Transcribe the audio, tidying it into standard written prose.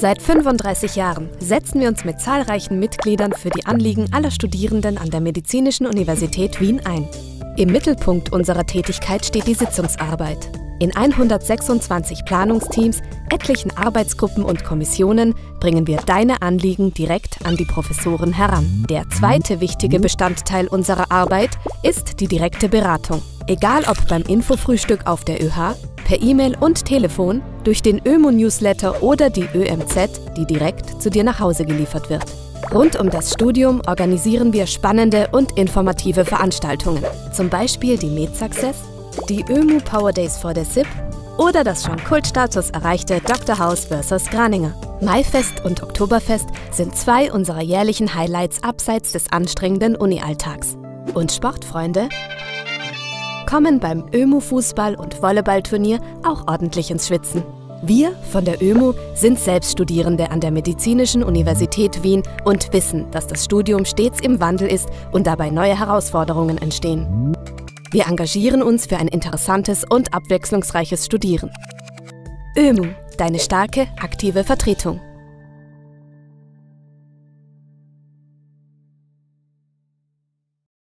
Seit 35 Jahren setzen wir uns mit zahlreichen Mitgliedern für die Anliegen aller Studierenden an der Medizinischen Universität Wien ein. Im Mittelpunkt unserer Tätigkeit steht die Sitzungsarbeit. In 126 Planungsteams, etlichen Arbeitsgruppen und Kommissionen bringen wir deine Anliegen direkt an die Professoren heran. Der zweite wichtige Bestandteil unserer Arbeit ist die direkte Beratung. Egal ob beim Infofrühstück auf der ÖH, per E-Mail und Telefon, durch den ÖMU-Newsletter oder die ÖMZ, die direkt zu dir nach Hause geliefert wird. Rund um das Studium organisieren wir spannende und informative Veranstaltungen. Zum Beispiel die MedSuccess, die ÖMU Power Days for the SIP oder das schon Kultstatus erreichte Dr. House vs. Graninger. Maifest und Oktoberfest sind zwei unserer jährlichen Highlights abseits des anstrengenden Uni-Alltags. Und Sportfreunde kommen beim ÖMU-Fußball- und Volleyballturnier auch ordentlich ins Schwitzen. Wir von der ÖMU sind selbst Studierende an der Medizinischen Universität Wien und wissen, dass das Studium stets im Wandel ist und dabei neue Herausforderungen entstehen. Wir engagieren uns für ein interessantes und abwechslungsreiches Studieren. ÖMU, deine starke, aktive Vertretung.